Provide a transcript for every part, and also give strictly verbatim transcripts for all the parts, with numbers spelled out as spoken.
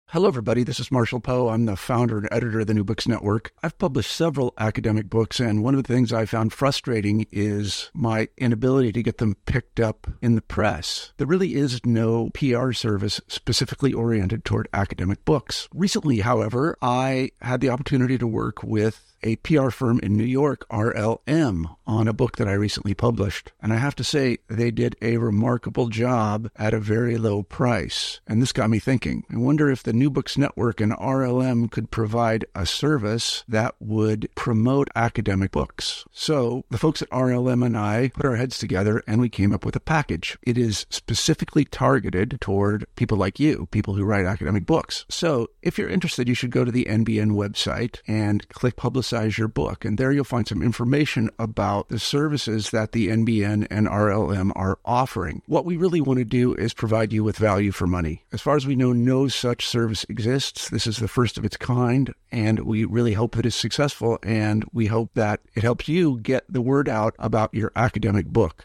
Hello, everybody. This is Marshall Poe. I'm the founder and editor of the New Books Network. I've published several academic books, and one of the things I found frustrating is my inability to get them picked up in the press. There really is no P R service specifically oriented toward academic books. Recently, however, I had the opportunity to work with a P R firm in New York, R L M, on a book that I recently published. And I have to say, they did a remarkable job at a very low price. And this got me thinking. I wonder if the New Books Network and R L M could provide a service that would promote academic books. So the folks at R L M and I put our heads together and we came up with a package. It is specifically targeted toward people like you, people who write academic books. So if you're interested, you should go to the N B N website and click Publicize your book. And there you'll find some information about the services that the N B N and R L M are offering. What we really want to do is provide you with value for money. As far as we know, no such service exists. This is the first of its kind, and we really hope that it's successful, and we hope that it helps you get the word out about your academic book.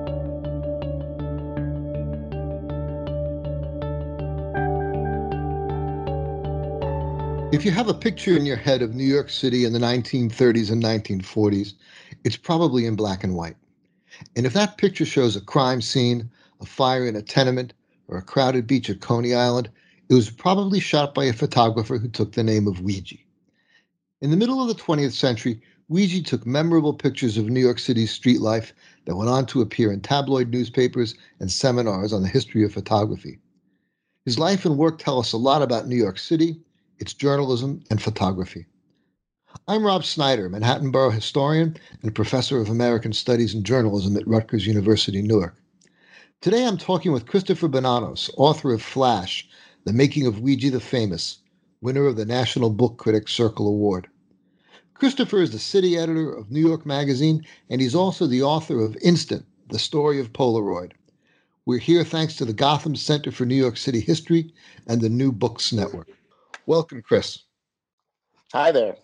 If you have a picture in your head of New York City in the nineteen thirties and nineteen forties, it's probably in black and white. And if that picture shows a crime scene, a fire in a tenement, or a crowded beach at Coney Island, it was probably shot by a photographer who took the name of Weegee. In the middle of the twentieth century, Weegee took memorable pictures of New York City's street life that went on to appear in tabloid newspapers and seminars on the history of photography. His life and work tell us a lot about New York City, its journalism, and photography. I'm Rob Snyder, Manhattan Borough historian and professor of American Studies and Journalism at Rutgers University, Newark. Today I'm talking with Christopher Bonanos, author of Flash, The Making of Weegee the Famous, winner of the National Book Critics Circle Award. Christopher is the city editor of New York Magazine, and he's also the author of Instant, The Story of Polaroid. We're here thanks to the Gotham Center for New York City History and the New Books Network. Welcome, Chris. Hi there.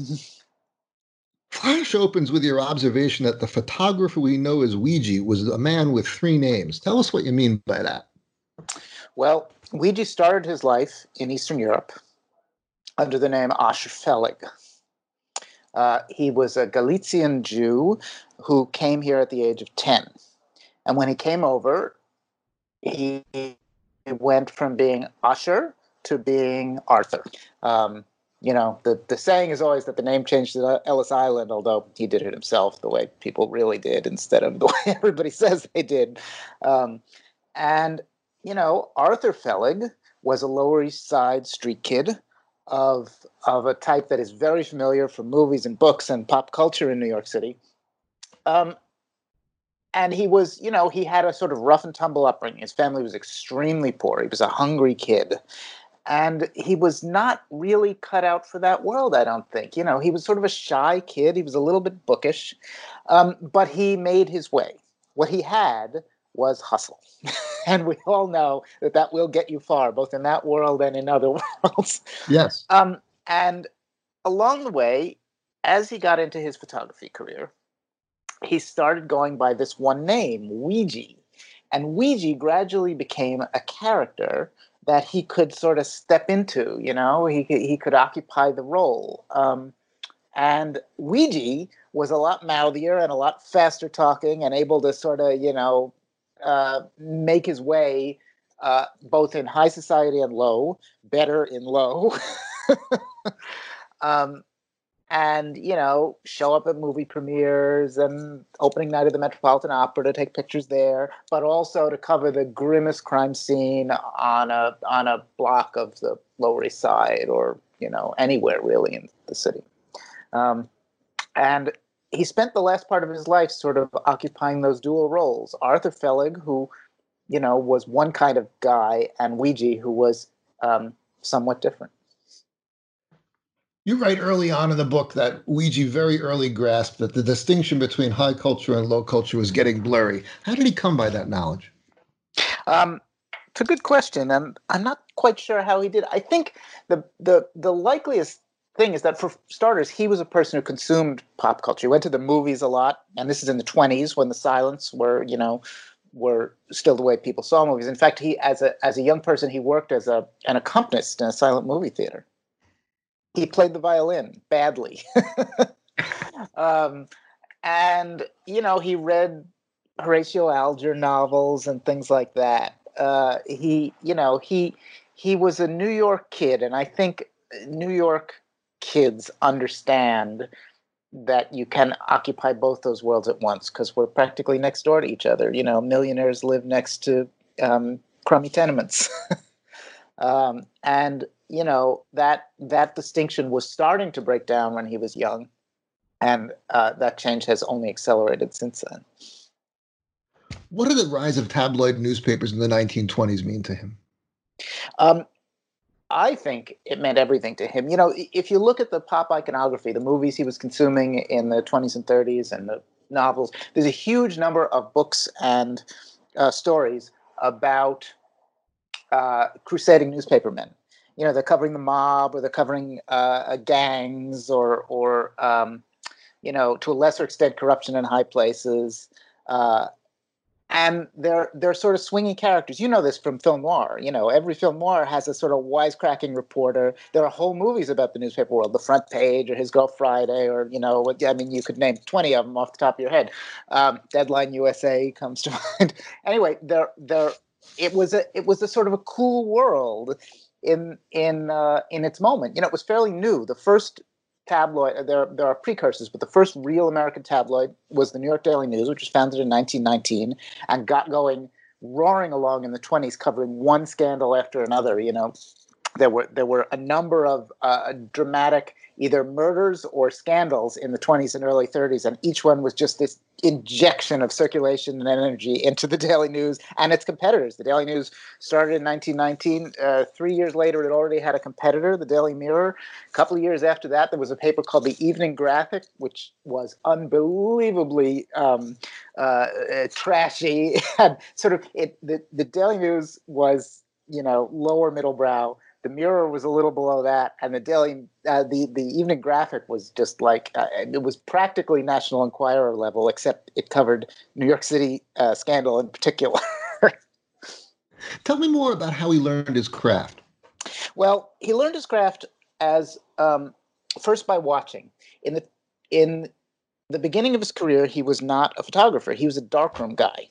Flash opens with your observation that the photographer we know as Weegee was a man with three names. Tell us what you mean by that. Well, Weegee started his life in Eastern Europe under the name Asher Felig. Uh, he was a Galician Jew who came here at the age of ten. And when he came over, he went from being Asher to being Arthur. Um, you know, the, the saying is always that the name changed to Ellis Island, although he did it himself the way people really did instead of the way everybody says they did. Um, and, you know, Arthur Felig was a Lower East Side street kid of, of a type that is very familiar from movies and books and pop culture in New York City. Um, and he was, you know, he had a sort of rough and tumble upbringing. His family was extremely poor. He was a hungry kid. And he was not really cut out for that world, I don't think. You know, he was sort of a shy kid. He was a little bit bookish, um, but he made his way. What he had was hustle. And we all know that that will get you far, both in that world and in other worlds. Yes. Um, and along the way, as he got into his photography career, he started going by this one name, Weegee. And Weegee gradually became a character that he could sort of step into, you know, he could, he could occupy the role. Um, and Weegee was a lot mouthier and a lot faster talking and able to sort of, you know, uh, make his way uh, both in high society and low, better in low. um, and, you know, show up at movie premieres and opening night of the Metropolitan Opera to take pictures there, but also to cover the grimmest crime scene on a on a block of the Lower East Side or, you know, anywhere really in the city. Um, and he spent the last part of his life sort of occupying those dual roles. Arthur Felig, who, you know, was one kind of guy, and Weegee, who was um, somewhat different. You write early on in the book that Weegee very early grasped that the distinction between high culture and low culture was getting blurry. How did he come by that knowledge? Um, it's a good question, and I'm not quite sure how he did. I think the the the likeliest thing is that, for starters, he was a person who consumed pop culture. He went to the movies a lot, and this is in the twenties when the silents were, you know, were still the way people saw movies. In fact, he as a as a young person, he worked as a an accompanist in a silent movie theater. He played the violin badly. um, and, you know, he read Horatio Alger novels and things like that. Uh, he, you know, he he was a New York kid, and I think New York kids understand that you can occupy both those worlds at once because we're practically next door to each other. You know, millionaires live next to um, crummy tenements. um, and, you know, that that distinction was starting to break down when he was young. And uh, that change has only accelerated since then. What did the rise of tabloid newspapers in the nineteen twenties mean to him? Um, I think it meant everything to him. You know, if you look at the pop iconography, the movies he was consuming in the twenties and thirties and the novels, there's a huge number of books and uh, stories about uh, crusading newspapermen. You know, they're covering the mob, or they're covering uh, gangs, or, or um, you know, to a lesser extent, corruption in high places. Uh, And they're they're sort of swinging characters. You know this from film noir. You know, every film noir has a sort of wisecracking reporter. There are whole movies about the newspaper world, The Front Page, or His Girl Friday, or, you know, I mean, you could name twenty of them off the top of your head. Um, Deadline U S A comes to mind. Anyway, there there it was a it was a sort of a cool world in in uh, in its moment. You know, it was fairly new. The first tabloid, there there are precursors, but the first real American tabloid was the New York Daily News, which was founded in nineteen nineteen and got going, roaring along in the twenties, covering one scandal after another. You know, there were there were a number of uh, dramatic either murders or scandals in the twenties and early thirties, and each one was just this injection of circulation and energy into the Daily News and its competitors. The Daily News started in nineteen nineteen. Uh, three years later, it already had a competitor, the Daily Mirror. A couple of years after that, there was a paper called the Evening Graphic, which was unbelievably um, uh, uh, trashy. And sort of it, the, the Daily News was, you know, lower middle brow. The Mirror was a little below that, and the Daily, uh, the the Evening Graphic was just like uh, it was practically National Enquirer level, except it covered New York City uh, scandal in particular. Tell me more about how he learned his craft. Well, he learned his craft as um, first by watching. In the in the beginning of his career, he was not a photographer; he was a darkroom guy.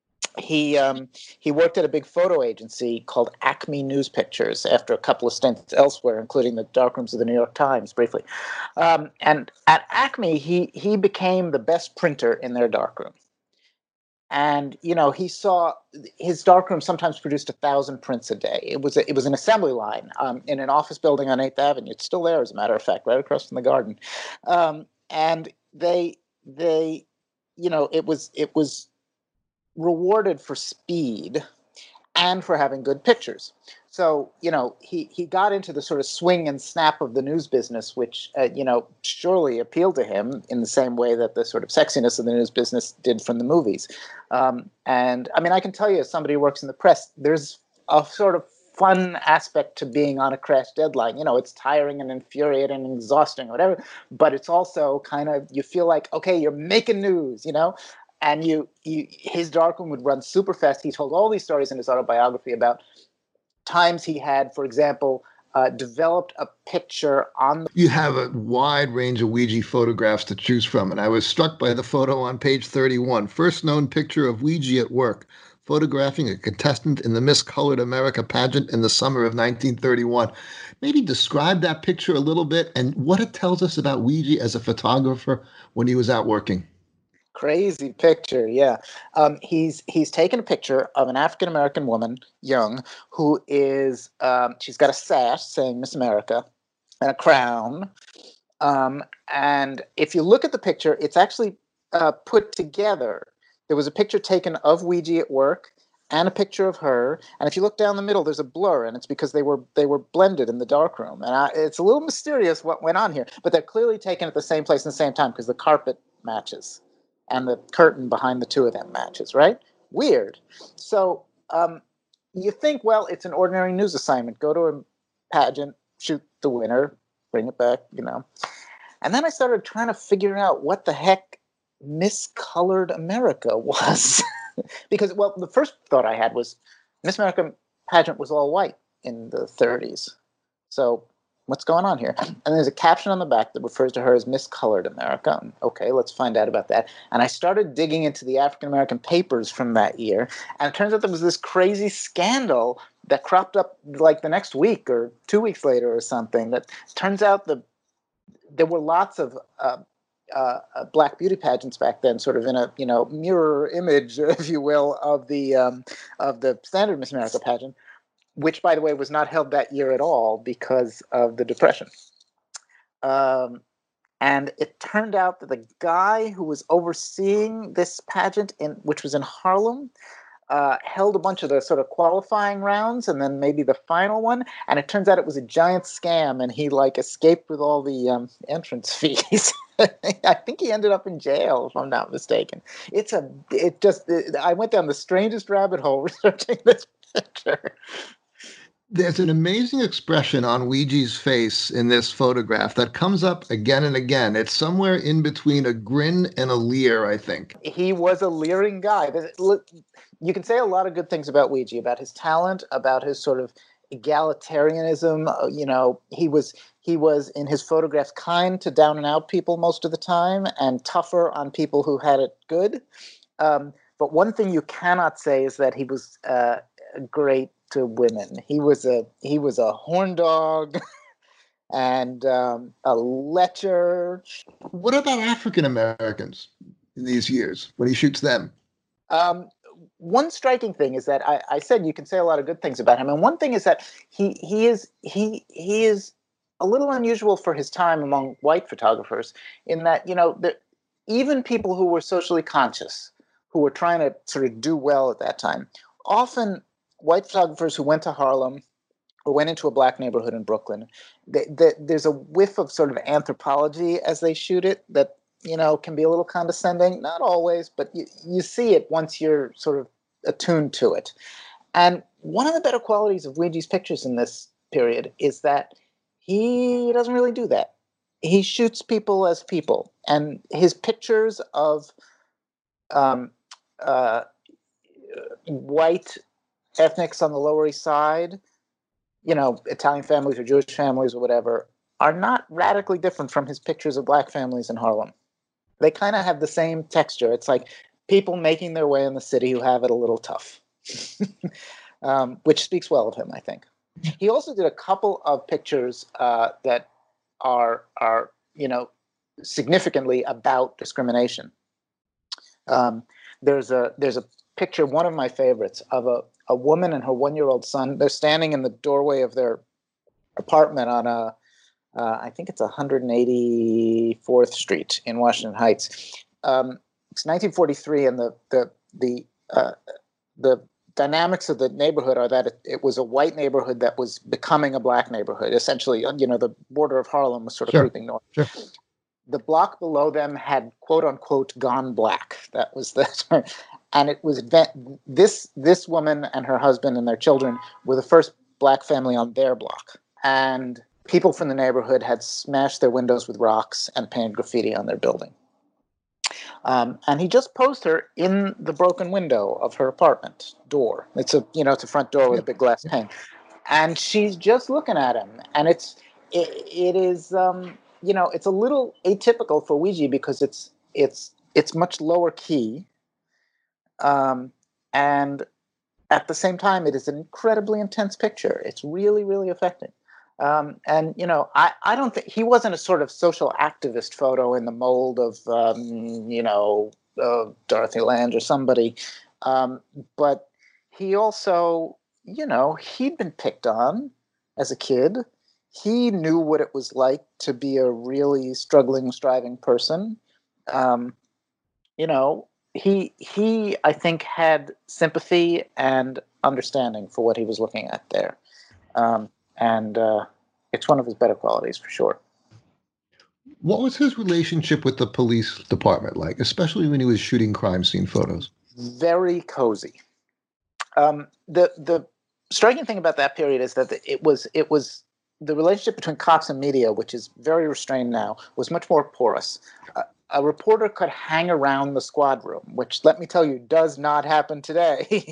He um, he worked at a big photo agency called Acme News Pictures after a couple of stints elsewhere, including the darkrooms of the New York Times, briefly. Um, and at Acme, he he became the best printer in their darkroom. And, you know, he saw his darkroom sometimes produced a thousand prints a day. It was a, it was an assembly line um, in an office building on eighth Avenue. It's still there, as a matter of fact, right across from the Garden. Um, and they they, you know, it was it was. rewarded for speed and for having good pictures. So, you know, he, he got into the sort of swing and snap of the news business, which, uh, you know, surely appealed to him in the same way that the sort of sexiness of the news business did from the movies. Um, and, I mean, I can tell you, as somebody who works in the press, there's a sort of fun aspect to being on a crash deadline. You know, it's tiring and infuriating and exhausting, whatever, but it's also kind of, you feel like, okay, you're making news, you know? And you, you, his darkroom would run super fast. He told all these stories in his autobiography about times he had, for example, uh, developed a picture on the... You have a wide range of Ouija photographs to choose from, and I was struck by the photo on page thirty-one. First known picture of Ouija at work, photographing a contestant in the Miss Colored America pageant in the summer of nineteen thirty-one. Maybe describe that picture a little bit and what it tells us about Ouija as a photographer when he was out working. Crazy picture, yeah. Um, he's he's taken a picture of an African American woman, young, who is um, she's got a sash saying Miss America and a crown. Um, and if you look at the picture, it's actually uh, put together. There was a picture taken of Ouija at work and a picture of her. And if you look down the middle, there's a blur, and it's because they were they were blended in the darkroom. And I, it's a little mysterious what went on here, but they're clearly taken at the same place and the same time because the carpet matches. And the curtain behind the two of them matches, right? Weird. So um, you think, well, it's an ordinary news assignment. Go to a pageant, shoot the winner, bring it back, you know. And then I started trying to figure out what the heck Miss Colored America was. because, well, the first thought I had was Miss America pageant was all white in the thirties. So what's going on here? And there's a caption on the back that refers to her as Miss Colored America. Okay, let's find out about that. And I started digging into the African-American papers from that year, and it turns out there was this crazy scandal that cropped up like the next week or two weeks later or something. That turns out the there were lots of uh, uh, black beauty pageants back then, sort of in a you know mirror image, if you will, of the um, of the standard Miss America pageant, which, by the way, was not held that year at all because of the Depression. Um, and it turned out that the guy who was overseeing this pageant, in which was in Harlem, uh, held a bunch of the sort of qualifying rounds and then maybe the final one. And it turns out it was a giant scam, and he like escaped with all the um, entrance fees. I think he ended up in jail, if I'm not mistaken. It's a, it just, it, I went down the strangest rabbit hole researching this picture. There's an amazing expression on Ouija's face in this photograph that comes up again and again. It's somewhere in between a grin and a leer, I think. He was a leering guy. You can say a lot of good things about Ouija, about his talent, about his sort of egalitarianism. You know, he was he was in his photographs kind to down and out people most of the time, and tougher on people who had it good. Um, but one thing you cannot say is that he was uh, great to women. He was a he was a horn dog and um, a lecher. What about African Americans in these years when he shoots them? Um, one striking thing is that I, I said you can say a lot of good things about him, and one thing is that he he is he he is a little unusual for his time among white photographers in that you know the, even people who were socially conscious, who were trying to sort of do well at that time, often white photographers who went to Harlem or went into a black neighborhood in Brooklyn, they, they, there's a whiff of sort of anthropology as they shoot it that, you know, can be a little condescending. Not always, but you, you see it once you're sort of attuned to it. And one of the better qualities of Ouija's pictures in this period is that he doesn't really do that. He shoots people as people. And his pictures of um, uh, white ethnics on the Lower East Side, you know, Italian families or Jewish families or whatever, are not radically different from his pictures of black families in Harlem. They kind of have the same texture. It's like people making their way in the city who have it a little tough, um, which speaks well of him, I think. He also did a couple of pictures uh, that are, are, you know, significantly about discrimination. Um, there's a there's a picture, one of my favorites, of a, a woman and her one-year-old son. They're standing in the doorway of their apartment on a, uh, I think it's one eighty-fourth Street in Washington Heights. Um, it's nineteen forty-three, and the the the uh, the dynamics of the neighborhood are that it, it was a white neighborhood that was becoming a black neighborhood. Essentially, you know, the border of Harlem was sort of Sure. creeping north. Sure. The block below them had "quote unquote" gone black. That was the term. And it was this this woman and her husband and their children were the first black family on their block. And people from the neighborhood had smashed their windows with rocks and painted graffiti on their building. Um, and he just posed her in the broken window of her apartment door. It's a you know it's a front door with a big glass pane, and she's just looking at him. And it's it, it is um, you know it's a little atypical for Ouija because it's it's it's much lower key. Um, and at the same time, it is an incredibly intense picture. It's really, really affecting. Um, and, you know, I, I don't think he wasn't a sort of social activist photo in the mold of, um, you know, uh, Dorothy Lange or somebody. Um, but he also, you know, he'd been picked on as a kid. He knew what it was like to be a really struggling, striving person. Um, you know, He, he, I think, had sympathy and understanding for what he was looking at there. Um, and uh, it's one of his better qualities, for sure. What was his relationship with the police department like, especially when he was shooting crime scene photos? Very cozy. Um, the the striking thing about that period is that it was it was the relationship between cops and media, which is very restrained now, was much more porous. Uh, a reporter could hang around the squad room, which, let me tell you, does not happen today.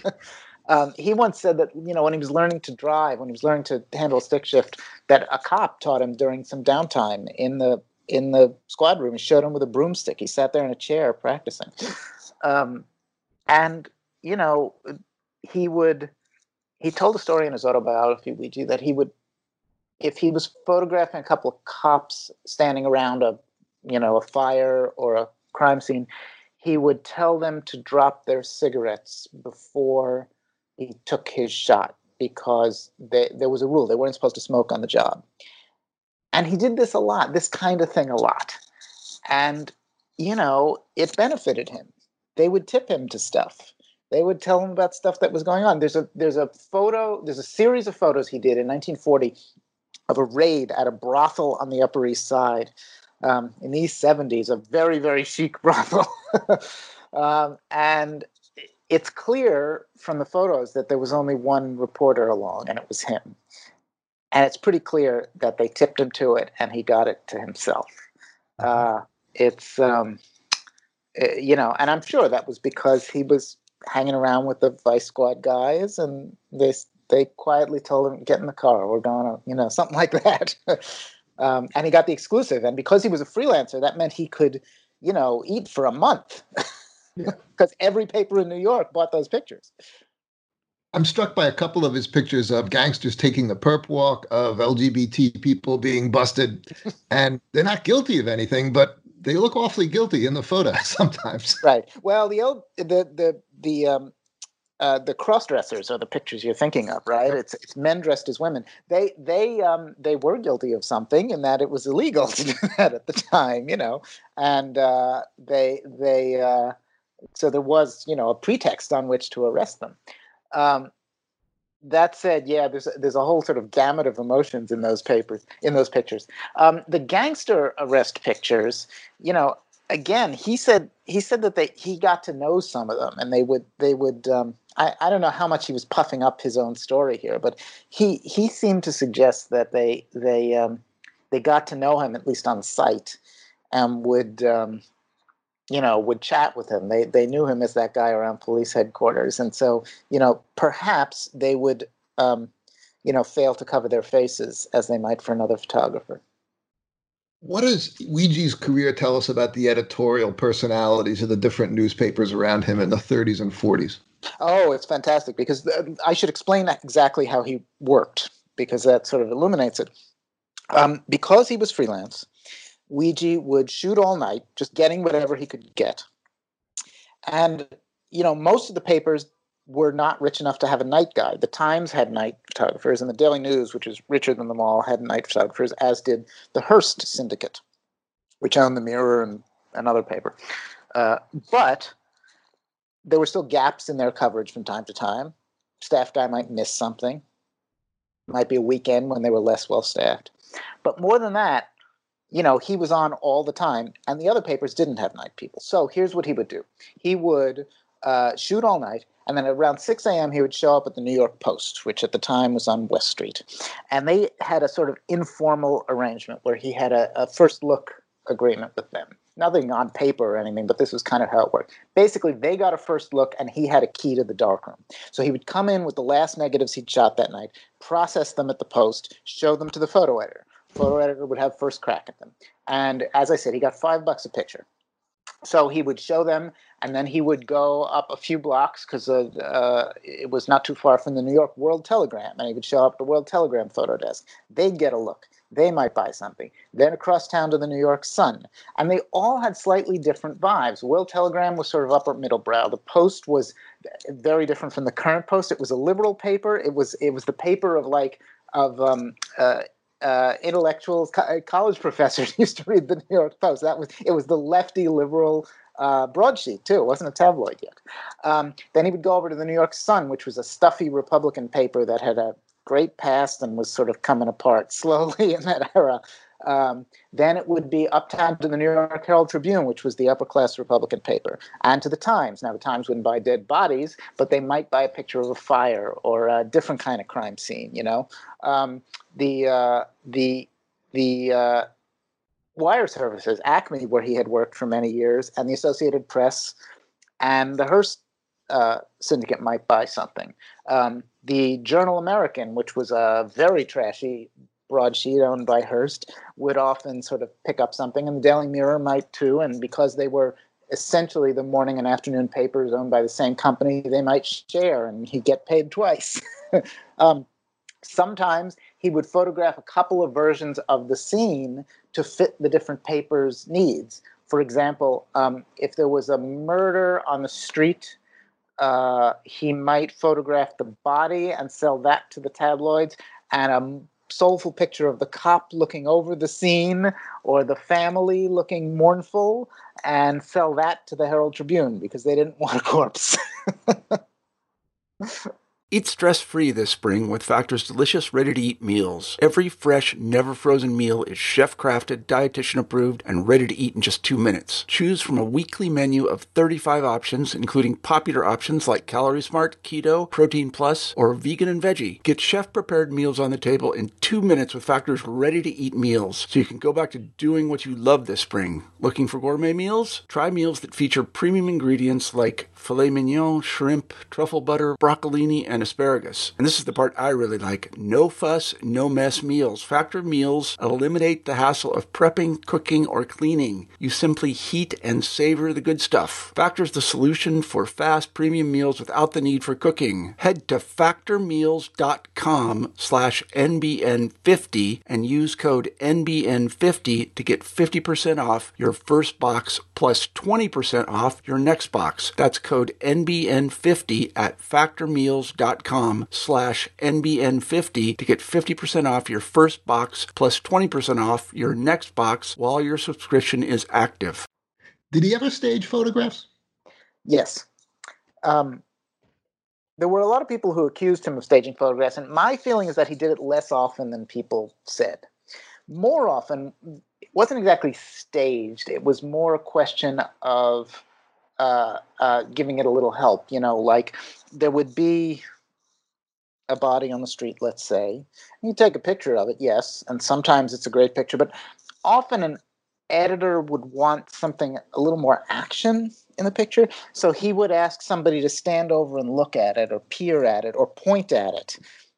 um, he once said that, you know, when he was learning to drive, when he was learning to handle a stick shift, that a cop taught him during some downtime in the in the squad room and showed him with a broomstick. He sat there in a chair practicing. Um, and, you know, he would, he told a story in his autobiography, Ouija, that he would, if he was photographing a couple of cops standing around a, you know, a fire or a crime scene, he would tell them to drop their cigarettes before he took his shot, because they, there was a rule. They weren't supposed to smoke on the job. And he did this a lot, this kind of thing a lot. And, you know, it benefited him. They would tip him to stuff. They would tell him about stuff that was going on. There's a there's a photo, there's a series of photos he did in nineteen forty of a raid at a brothel on the Upper East Side um, in the East seventies, a very, very chic brothel. um, and it's clear from the photos that there was only one reporter along, and it was him. And it's pretty clear that they tipped him to it, and he got it to himself. Uh, it's, um, you know, and I'm sure that was because he was hanging around with the Vice Squad guys, and they they quietly told him, get in the car, we're going to, you know, something like that. um, and he got the exclusive. And because he was a freelancer, that meant he could, you know, eat for a month. Because every paper in New York bought those pictures. I'm struck by a couple of his pictures of gangsters taking the perp walk, of L G B T people being busted, and they're not guilty of anything, but they look awfully guilty in the photo sometimes. Right. Well, the old, the the the um, uh, the cross-dressers are the pictures you're thinking of, right? Yep. It's it's men dressed as women. They they um they were guilty of something, in that it was illegal to do that at the time, you know, and uh, they they uh, so there was, you know, a pretext on which to arrest them. Um, that said, yeah, there's there's a whole sort of gamut of emotions in those papers, in those pictures. Um, the gangster arrest pictures, you know, again, he said he said that they he got to know some of them, and they would they would. Um, I, I don't know how much he was puffing up his own story here, but he he seemed to suggest that they they um, they got to know him, at least on sight, and would. Um, you know, would chat with him. They they knew him as that guy around police headquarters. And so, you know, perhaps they would, um, you know, fail to cover their faces as they might for another photographer. What does Ouija's career tell us about the editorial personalities of the different newspapers around him in the thirties and forties? Oh, it's fantastic, because th- I should explain exactly how he worked, because that sort of illuminates it. Um, because he was freelance, Ouija would shoot all night, just getting whatever he could get. And, you know, most of the papers were not rich enough to have a night guy. The Times had night photographers, and the Daily News, which is richer than them all, had night photographers, as did the Hearst Syndicate, which owned the Mirror and another paper. Uh, but there were still gaps in their coverage from time to time. Staff guy might miss something. Might be a weekend when they were less well-staffed. But more than that, you know, he was on all the time, and the other papers didn't have night people. So here's what he would do. He would uh, shoot all night, and then around six a.m. he would show up at the New York Post, which at the time was on West Street. And they had a sort of informal arrangement where he had a, a first look agreement with them. Nothing on paper or anything, but this was kind of how it worked. Basically, they got a first look, and he had a key to the darkroom. So he would come in with the last negatives he'd shot that night, process them at the Post, show them to the photo editor. Photo editor would have first crack at them. And as I said, he got five bucks a picture. So he would show them, and then he would go up a few blocks, because uh, uh, it was not too far from the New York World Telegram, and he would show up at the World Telegram photo desk. They'd get a look. They might buy something. Then across town to the New York Sun. And they all had slightly different vibes. World Telegram was sort of upper middle brow. The Post was very different from the current Post. It was a liberal paper. It was it was the paper of like of um, uh, Uh, intellectuals, co- college professors used to read the New York Post. That was it was the lefty liberal uh, broadsheet too. It wasn't a tabloid yet. Um, then he would go over to the New York Sun, which was a stuffy Republican paper that had a great past and was sort of coming apart slowly in that era. Um, then it would be uptown to the New York Herald Tribune, which was the upper-class Republican paper, and to the Times. Now, the Times wouldn't buy dead bodies, but they might buy a picture of a fire or a different kind of crime scene, you know? Um, the, uh, the, the, uh, wire services, Acme, where he had worked for many years, and the Associated Press, and the Hearst uh, syndicate might buy something. Um, the Journal American, which was a very trashy broadsheet owned by Hearst, would often sort of pick up something, and the Daily Mirror might too. And because they were essentially the morning and afternoon papers owned by the same company, they might share, and he'd get paid twice. um, sometimes he would photograph a couple of versions of the scene to fit the different papers' needs. For example, um, if there was a murder on the street, uh, he might photograph the body and sell that to the tabloids, and a soulful picture of the cop looking over the scene or the family looking mournful, and sell that to the Herald Tribune because they didn't want a corpse. Eat stress-free this spring with Factor's delicious, ready-to-eat meals. Every fresh, never-frozen meal is chef-crafted, dietitian-approved, and ready to eat in just two minutes. Choose from a weekly menu of thirty-five options, including popular options like Calorie Smart, Keto, Protein Plus, or Vegan and Veggie. Get chef-prepared meals on the table in two minutes with Factor's ready-to-eat meals, so you can go back to doing what you love this spring. Looking for gourmet meals? Try meals that feature premium ingredients like filet mignon, shrimp, truffle butter, broccolini, and asparagus. And this is the part I really like. No fuss, no mess meals. Factor meals eliminate the hassle of prepping, cooking, or cleaning. You simply heat and savor the good stuff. Factor's the solution for fast premium meals without the need for cooking. Head to factormeals.com slash NBN50 and use code N B N fifty to get fifty percent off your first box plus twenty percent off your next box. That's code N B N fifty at factormeals.com slash NBN50 to get fifty percent off your first box plus twenty percent off your next box while your subscription is active. Did he ever stage photographs? Yes. Um, there were a lot of people who accused him of staging photographs, and my feeling is that he did it less often than people said. More often, it wasn't exactly staged. It was more a question of uh, uh, giving it a little help. You know, like there would be a body on the street, let's say. You take a picture of it, yes, and sometimes it's a great picture, but often an editor would want something a little more action in the picture, so he would ask somebody to stand over and look at it or peer at it or point at it.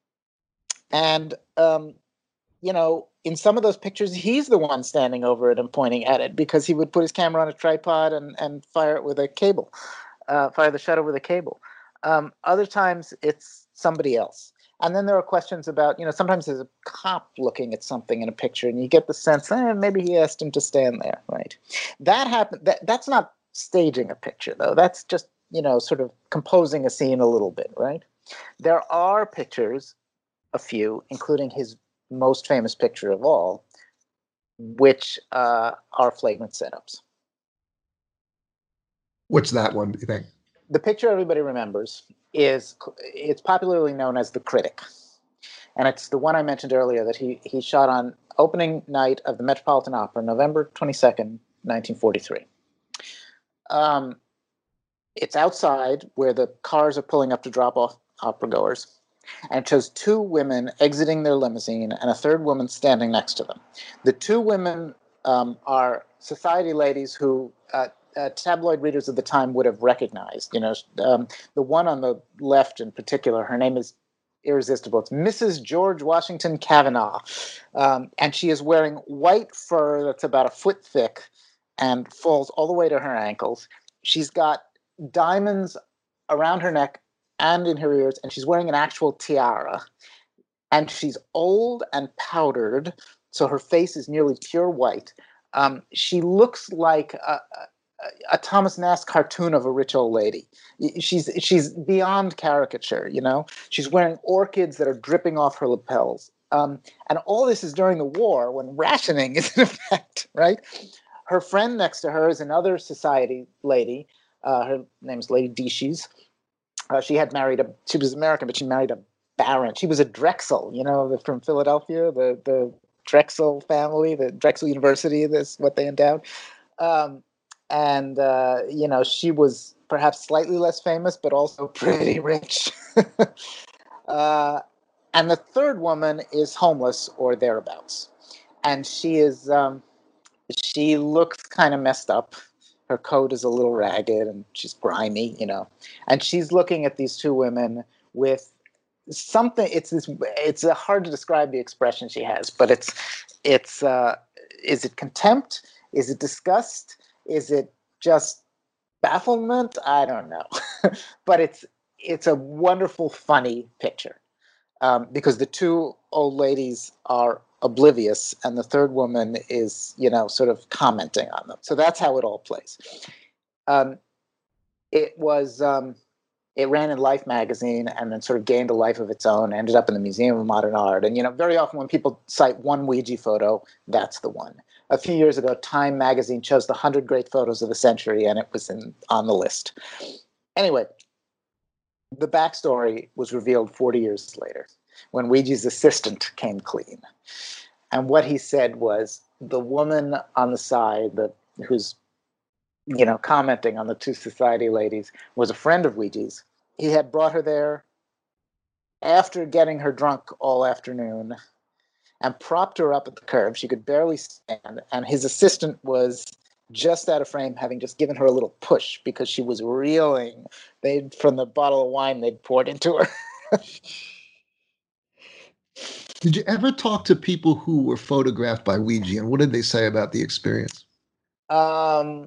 And, um, you know, in some of those pictures, he's the one standing over it and pointing at it because he would put his camera on a tripod and, and fire it with a cable, uh, fire the shutter with a cable. Um, other times it's somebody else. And then there are questions about, you know, sometimes there's a cop looking at something in a picture and you get the sense, eh, maybe he asked him to stand there, right? That happened. That, that's not staging a picture, though. That's just, you know, sort of composing a scene a little bit, right? There are pictures, a few, including his most famous picture of all, which uh, are flagrant setups. What's that one, do you think? The picture everybody remembers is, it's popularly known as The Critic. And it's the one I mentioned earlier that he, he shot on opening night of the Metropolitan Opera, November twenty-second, nineteen forty-three. Um, it's outside where the cars are pulling up to drop off opera goers. And it shows two women exiting their limousine and a third woman standing next to them. The two women um, are society ladies who uh, uh, tabloid readers of the time would have recognized. You know, um, the one on the left in particular, her name is irresistible. It's Missus George Washington Kavanaugh. Um, and she is wearing white fur that's about a foot thick and falls all the way to her ankles. She's got diamonds around her neck and in her ears, and she's wearing an actual tiara. And she's old and powdered, so her face is nearly pure white. Um, she looks like a, a, a Thomas Nast cartoon of a rich old lady. She's she's beyond caricature, you know? She's wearing orchids that are dripping off her lapels. Um, and all this is during the war when rationing is in effect, right? Her friend next to her is another society lady. Uh, her name's Lady Desches. Uh, she had married a, she was American, but she married a baron. She was a Drexel, you know, from Philadelphia, the, the Drexel family, the Drexel University, this what they endowed. Um, and, uh, you know, she was perhaps slightly less famous, but also pretty rich. uh, and the third woman is homeless or thereabouts. And she is, um, She looks kind of messed up. Her coat is a little ragged and she's grimy, you know. And she's looking at these two women with something. It's this. It's uh, hard to describe the expression she has, but it's it's. Uh, is it contempt? Is it disgust? Is it just bafflement? I don't know. But it's it's a wonderful, funny picture um, because the two old ladies are oblivious, and the third woman is, you know, sort of commenting on them. So that's how it all plays. Um, it was. Um, It ran in Life magazine and then sort of gained a life of its own, ended up in the Museum of Modern Art. And, you know, very often when people cite one Ouija photo, that's the one. A few years ago, Time magazine chose the one hundred great photos of the century, and it was in, on the list. Anyway, the backstory was revealed forty years later when Ouija's assistant came clean. And what he said was the woman on the side, the, who's you know, commenting on the two society ladies, was a friend of Ouija's. He had brought her there after getting her drunk all afternoon and propped her up at the curb. She could barely stand, and his assistant was just out of frame, having just given her a little push because she was reeling they'd, from the bottle of wine they'd poured into her. Did you ever talk to people who were photographed by Ouija, and what did they say about the experience? Um...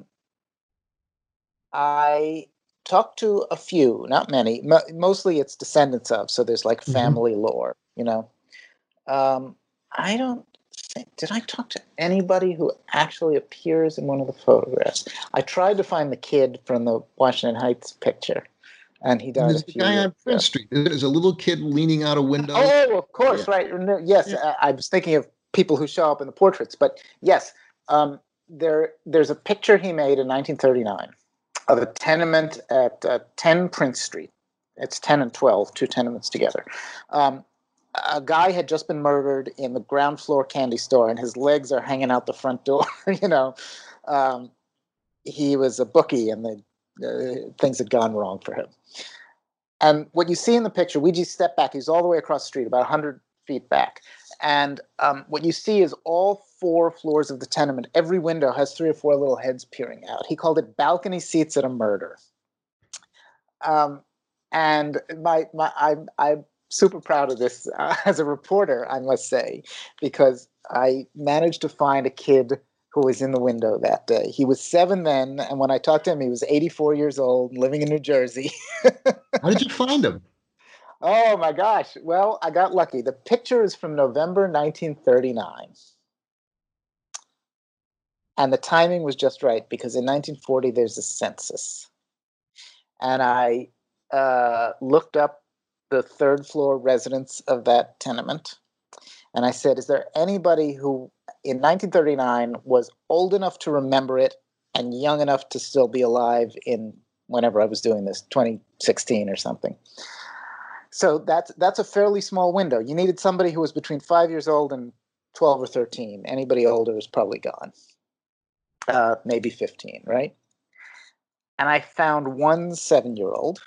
I talked to a few, not many. Mo- mostly it's descendants of, so there's like family mm-hmm. lore, you know. Um, I don't think, did I talk to anybody who actually appears in one of the photographs? I tried to find the kid from the Washington Heights picture, and he died There's a the few guy years on Prince ago. Street. There's a little kid leaning out a window. Oh, of course, yeah. Right. Yes, yeah. I, I was thinking of people who show up in the portraits, but yes, um, there. there's a picture he made in nineteen thirty-nine. Of a tenement at uh, ten Prince Street. It's ten and twelve, two tenements together. Um, a guy had just been murdered in the ground floor candy store, and his legs are hanging out the front door. you know, um, he was a bookie, and the uh, things had gone wrong for him. And what you see in the picture, Ouija stepped back. He's all the way across the street, about one hundred feet back. And um, what you see is all four floors of the tenement. Every window has three or four little heads peering out. He called it balcony seats at a murder. Um, and my, my, I'm, I'm super proud of this uh, as a reporter, I must say, because I managed to find a kid who was in the window that day. He was seven then, and when I talked to him, he was eighty-four years old, living in New Jersey. How did you find him? Oh, my gosh. Well, I got lucky. The picture is from November nineteen thirty-nine. And the timing was just right because in nineteen forty, there's a census. And I uh, looked up the third floor residents of that tenement. And I said, is there anybody who in nineteen thirty-nine was old enough to remember it and young enough to still be alive in whenever I was doing this, twenty sixteen or something? So that's that's a fairly small window. You needed somebody who was between five years old and twelve or thirteen. Anybody older is probably gone. Uh, maybe fifteen, right? And I found one seven-year-old.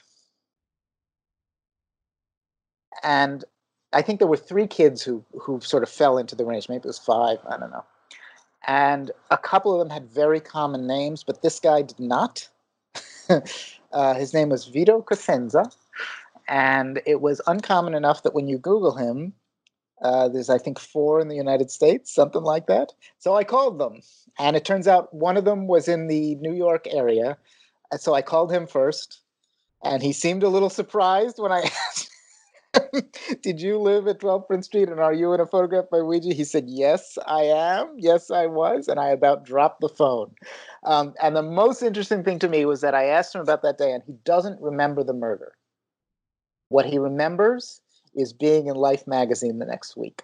And I think there were three kids who who sort of fell into the range. Maybe it was five. I don't know. And a couple of them had very common names, but this guy did not. uh, his name was Vito Cosenza. And it was uncommon enough that when you Google him, uh, there's, I think, four in the United States, something like that. So I called them. And it turns out one of them was in the New York area. And so I called him first. And he seemed a little surprised when I asked him, did you live at twelve Prince Street and are you in a photograph by Ouija? He said, yes, I am. Yes, I was. And I about dropped the phone. Um, and the most interesting thing to me was that I asked him about that day, and he doesn't remember the murder. What he remembers is being in Life magazine the next week.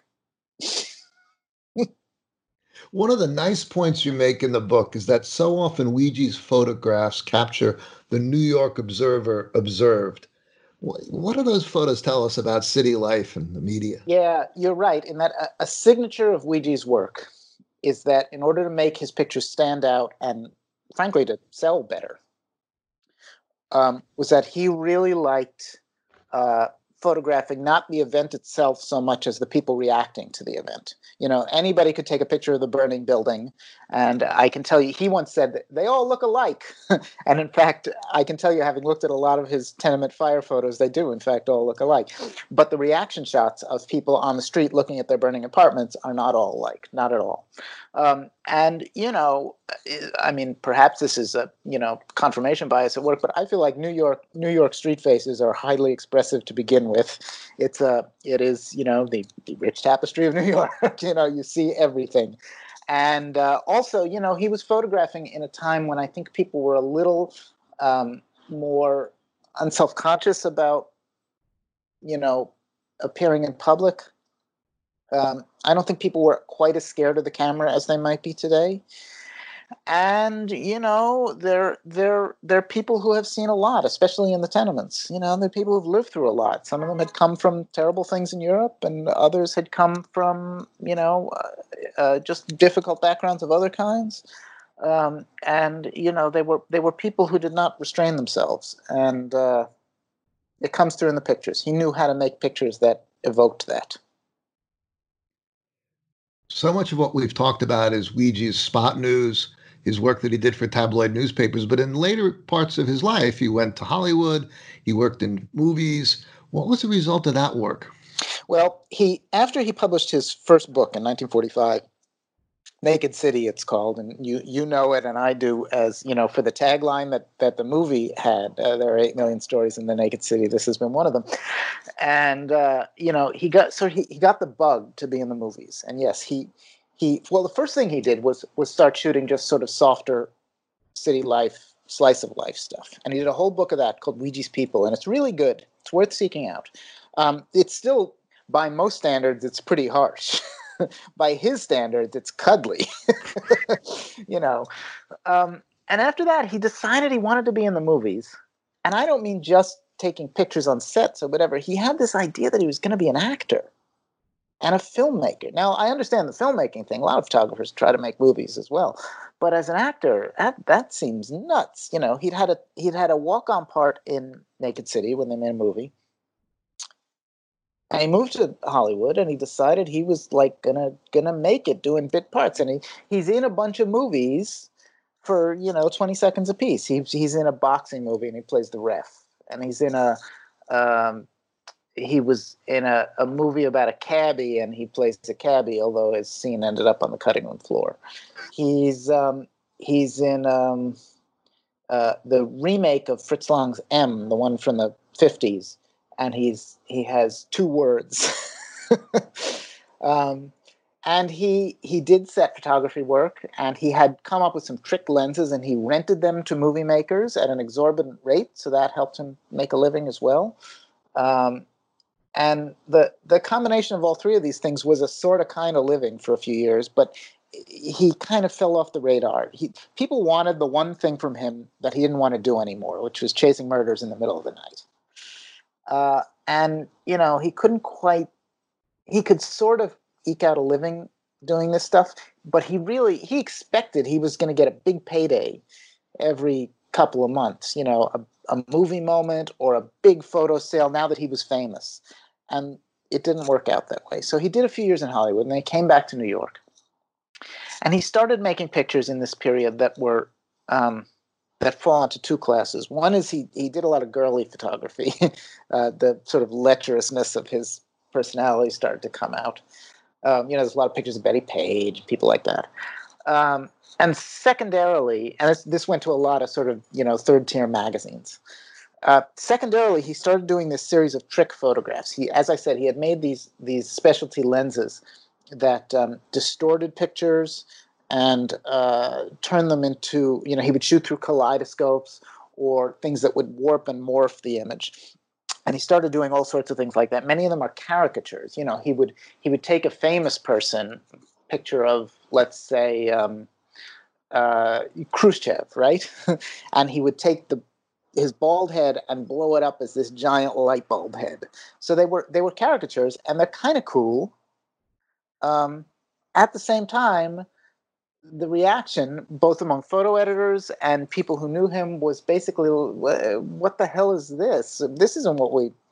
One of the nice points you make in the book is that so often Ouija's photographs capture the New York observer observed. What do those photos tell us about city life and the media? Yeah, you're right. In that a, a signature of Ouija's work is that in order to make his pictures stand out and, frankly, to sell better, um, was that he really liked uh, photographing not the event itself so much as the people reacting to the event. You know, anybody could take a picture of the burning building, and I can tell you, he once said that they all look alike. And in fact, I can tell you, having looked at a lot of his tenement fire photos, they do in fact all look alike. But the reaction shots of people on the street looking at their burning apartments are not all alike, not at all. Um, and, you know, I mean, perhaps this is a, you know, confirmation bias at work, but I feel like New York, New York street faces are highly expressive to begin with. It's a, it is, you know, the, the rich tapestry of New York. You know, you see everything. And uh, also, you know, he was photographing in a time when I think people were a little um, more unselfconscious about, you know, appearing in public. Um, I don't think people were quite as scared of the camera as they might be today. And, you know, they're, they're, they're people who have seen a lot, especially in the tenements. You know, they're people who've lived through a lot. Some of them had come from terrible things in Europe, and others had come from, you know, uh, uh, just difficult backgrounds of other kinds. Um, and, you know, they were, they were people who did not restrain themselves. And uh, it comes through in the pictures. He knew how to make pictures that evoked that. So much of what we've talked about is Weegee's spot news, his work that he did for tabloid newspapers. But in later parts of his life, he went to Hollywood, he worked in movies. What was the result of that work? Well, he after he published his first book in nineteen forty-five, Naked City, it's called, and you you know it, and I do, as you know, for the tagline that that the movie had. Uh, there are eight million stories in the Naked City. This has been one of them, and uh, you know, he got so he, he got the bug to be in the movies, and yes, he he well, the first thing he did was was start shooting just sort of softer city life, slice of life stuff, and he did a whole book of that called Weegee's People, and it's really good. It's worth seeking out. Um, it's still, by most standards, it's pretty harsh. By his standards, it's cuddly, you know. Um, and after that, he decided he wanted to be in the movies. And I don't mean just taking pictures on sets or whatever. He had this idea that he was going to be an actor and a filmmaker. Now, I understand the filmmaking thing. A lot of photographers try to make movies as well. But as an actor, that, that seems nuts. You know, he'd had a he'd had a walk-on part in Naked City when they made a movie. And he moved to Hollywood, and he decided he was like gonna gonna make it doing bit parts. And he, he's in a bunch of movies for, you know, twenty seconds apiece. He's he's in a boxing movie and he plays the ref. And he's in a um, he was in a, a movie about a cabbie, and he plays a cabbie, although his scene ended up on the cutting room floor. He's um, he's in um, uh, the remake of Fritz Lang's M, the one from the fifties. And he's he has two words, um, and he he did set photography work, and he had come up with some trick lenses, and he rented them to movie makers at an exorbitant rate, so that helped him make a living as well. Um, and the the combination of all three of these things was a sort of kind of living for a few years, but he kind of fell off the radar. He people wanted the one thing from him that he didn't want to do anymore, which was chasing murders in the middle of the night. Uh, and, you know, he couldn't quite, he could sort of eke out a living doing this stuff, but he really, he expected he was going to get a big payday every couple of months, you know, a, a movie moment or a big photo sale now that he was famous. And it didn't work out that way. So he did a few years in Hollywood, and then he came back to New York. And he started making pictures in this period that were, um, that fall into two classes. One is he he did a lot of girly photography. uh, the sort of lecherousness of his personality started to come out. Um, you know, there's a lot of pictures of Betty Page, people like that. Um, and secondarily, and this, this went to a lot of sort of, you know, third-tier magazines. Uh, secondarily, he started doing this series of trick photographs. He, as I said, he had made these these specialty lenses that um, distorted pictures and uh, turn them into, you know, he would shoot through kaleidoscopes or things that would warp and morph the image. And he started doing all sorts of things like that. Many of them are caricatures. You know, he would he would take a famous person, picture of, let's say, um, uh, Khrushchev, right? And he would take the his bald head and blow it up as this giant light bulb head. So they were they were caricatures, and they're kind of cool. Um, at the same time, the reaction, both among photo editors and people who knew him, was basically, what the hell is this? This isn't what we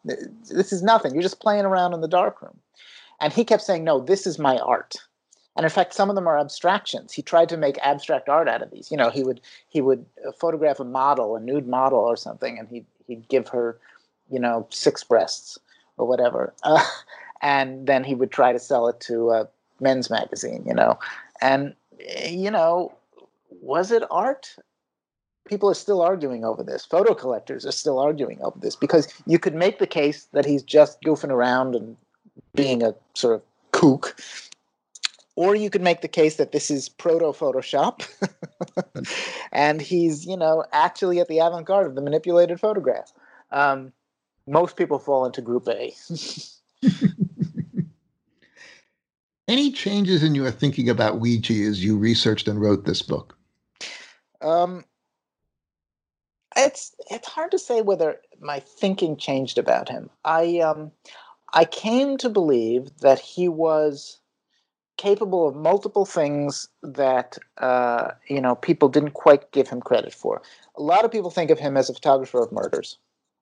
This is nothing. You're just playing around in the darkroom. And he kept saying, no, this is my art. And in fact, some of them are abstractions. He tried to make abstract art out of these. You know, he would he would photograph a model, a nude model or something, and he'd, he'd give her, you know, six breasts or whatever. Uh, and then he would try to sell it to a men's magazine, you know. And, you know, was it art? People are still arguing over this. Photo collectors are still arguing over this because you could make the case that he's just goofing around and being a sort of kook. Or you could make the case that this is proto-Photoshop and he's, you know, actually at the avant-garde of the manipulated photograph. Um, most people fall into group A. Any changes in your thinking about Weegee as you researched and wrote this book? Um, it's it's hard to say whether my thinking changed about him. I um, I came to believe that he was capable of multiple things that uh, you know people didn't quite give him credit for. A lot of people think of him as a photographer of murders.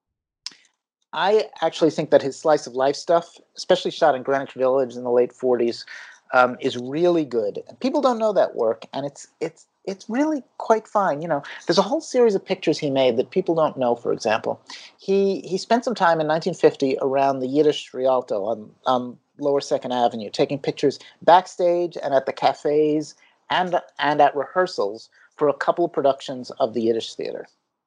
I actually think that his slice of life stuff, especially shot in Greenwich Village in the late forties, um, is really good. People don't know that work, and it's it's it's really quite fine. You know, there's a whole series of pictures he made that people don't know. For example, he he spent some time in nineteen fifty around the Yiddish Rialto on on Lower Second Avenue, taking pictures backstage and at the cafes and and at rehearsals for a couple of productions of the Yiddish theater.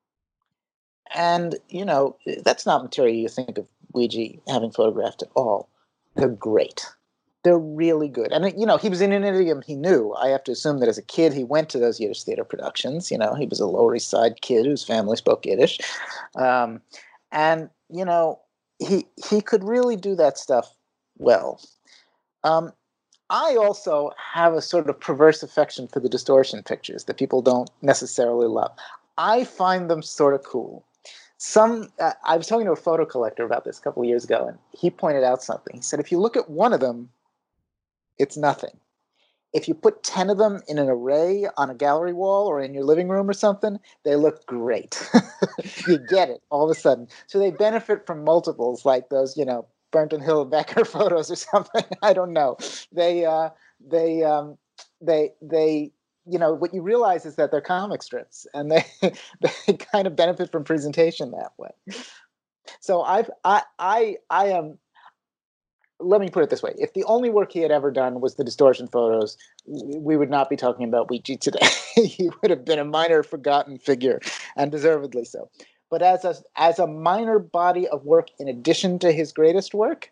And, you know, that's not material you think of Weegee having photographed at all. They're great. They're really good. And, you know, he was in an idiom he knew. I have to assume that as a kid he went to those Yiddish theater productions. You know, he was a Lower East Side kid whose family spoke Yiddish. Um, and, you know, he he could really do that stuff well. Um, I also have a sort of perverse affection for the distortion pictures that people don't necessarily love. I find them sort of cool. Some uh, I was talking to a photo collector about this a couple of years ago, and he pointed out something. He said, if you look at one of them, it's nothing. If you put ten of them in an array on a gallery wall or in your living room or something, they look great. You get it all of a sudden. So they benefit from multiples like those, you know, Bernton Hill Becker photos or something. I don't know. They, uh, they, um, they, they, you know, what you realize is that they're comic strips, and they they kind of benefit from presentation that way. So I've I I I am. Let me put it this way: if the only work he had ever done was the distortion photos, we would not be talking about Weegee today. He would have been a minor, forgotten figure, and deservedly so. But as a as a minor body of work in addition to his greatest work,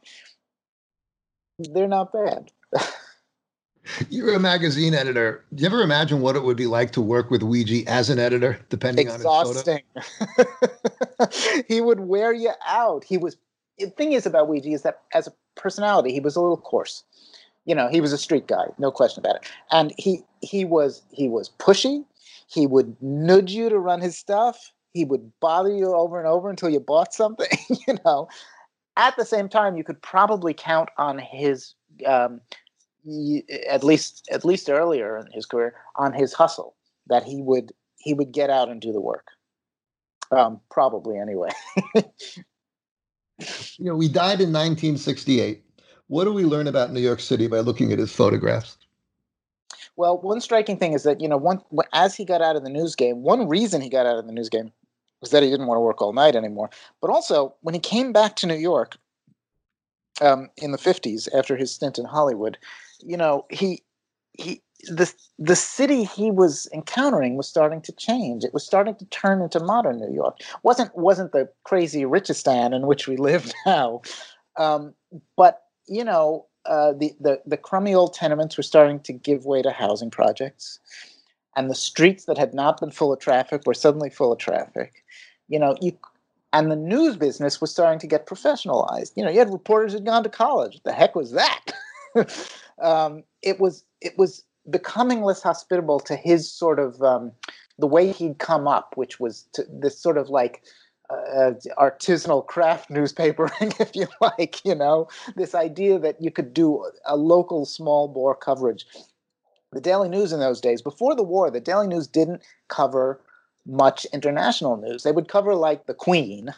they're not bad. You're a magazine editor. Do you ever imagine what it would be like to work with Weegee as an editor, depending Exhausting. on his photo? He would wear you out. He was. The thing is about Weegee is that as a personality, he was a little coarse. You know, he was a street guy, no question about it. And he he was he was pushy. He would nudge you to run his stuff. He would bother you over and over until you bought something. You know, at the same time, you could probably count on his. Um, at least at least earlier in his career, on his hustle, that he would he would get out and do the work. Um, probably anyway. You know, he died in nineteen sixty-eight. What do we learn about New York City by looking at his photographs? Well, one striking thing is that, you know, one as he got out of the news game, one reason he got out of the news game was that he didn't want to work all night anymore. But also, when he came back to New York um, in the fifties after his stint in Hollywood, you know, he he the the city he was encountering was starting to change. It was starting to turn into modern New York. wasn't wasn't the crazy Richistan in which we live now, um, but you know, uh, the the the crummy old tenements were starting to give way to housing projects, and the streets that had not been full of traffic were suddenly full of traffic. You know, you. And the news business was starting to get professionalized. You know, you had reporters who'd gone to college. What the heck was that? um, it was it was becoming less hospitable to his sort of um, the way he'd come up, which was to this sort of like uh, artisanal craft newspapering, if you like. You know, this idea that you could do a local small bore coverage. The Daily News in those days, before the war, the Daily News didn't cover much international news. They would cover like the Queen,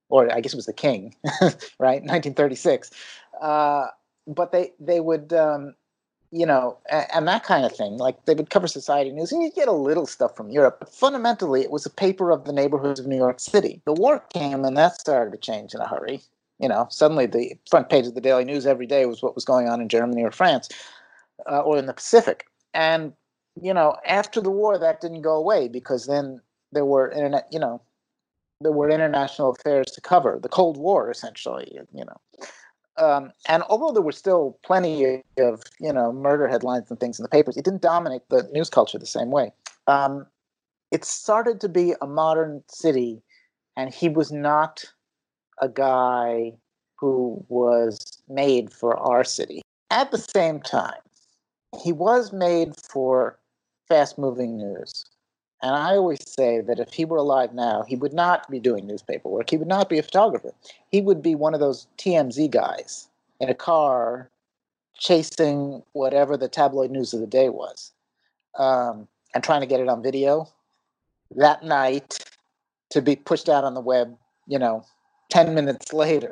or I guess it was the king, right, nineteen thirty-six. Uh, but they they would, um, you know, and, and that kind of thing. Like they would cover society news, and you get a little stuff from Europe. But fundamentally, it was a paper of the neighborhoods of New York City. The war came, and that started to change in a hurry. You know, suddenly the front page of the Daily News every day was what was going on in Germany or France uh, or in the Pacific. And, you know, after the war, that didn't go away because then there were internet, you know, there were international affairs to cover, the Cold War, essentially, you know. Um, and although there were still plenty of, you know, murder headlines and things in the papers, it didn't dominate the news culture the same way. Um, it started to be a modern city, and he was not a guy who was made for our city. At the same time, he was made for fast-moving news. And I always say that if he were alive now, he would not be doing newspaper work. He would not be a photographer. He would be one of those T M Z guys in a car chasing whatever the tabloid news of the day was, um, and trying to get it on video that night to be pushed out on the web, you know, ten minutes later.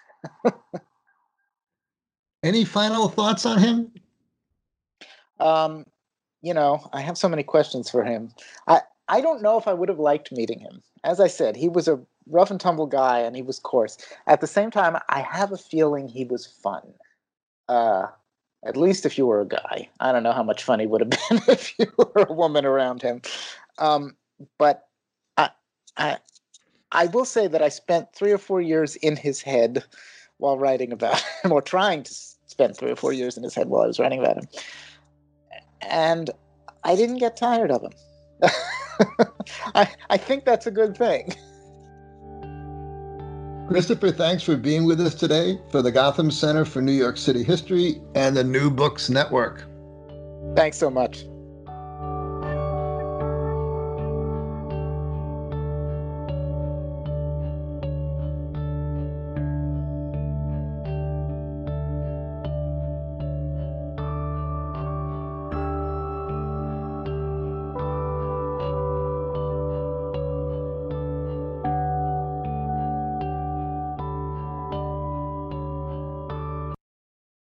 Any final thoughts on him? Um, you know, I have so many questions for him. I, I don't know if I would have liked meeting him. As I said, he was a rough and tumble guy, and he was coarse. At the same time, I have a feeling he was fun. Uh, at least if you were a guy. I don't know how much fun he would have been if you were a woman around him. Um, but I, I, I will say that I spent three or four years in his head while writing about him, or trying to spend three or four years in his head while I was writing about him. And I didn't get tired of him. I, I think that's a good thing. Christopher, thanks for being with us today for the Gotham Center for New York City History and the New Books Network. Thanks so much.